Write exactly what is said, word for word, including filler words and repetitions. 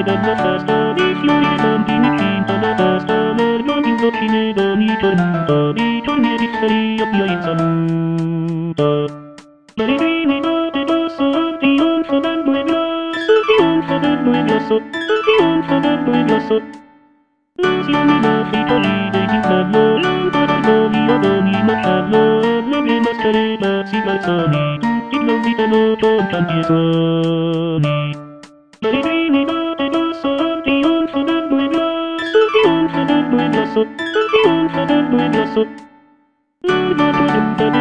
della festa, di fiori e bambini cinta la testa, l'erba in docine d'ogni tormenta, di giorni e di seri abbia in saluta. Marini notte dosso, trionfo bello e grosso, trionfo bello e grosso, trionfo bello e grosso. L'anziano l'Africa ride di bello, lampara d'oli ad ogni macello, alle mie maschere pezzi calzoni, tutti blandi e noto canti e suoni. Marini notte dosso, trionfo bello e grosso, trionfo bello e grosso, trionfo bello e grosso. L'alba tormenta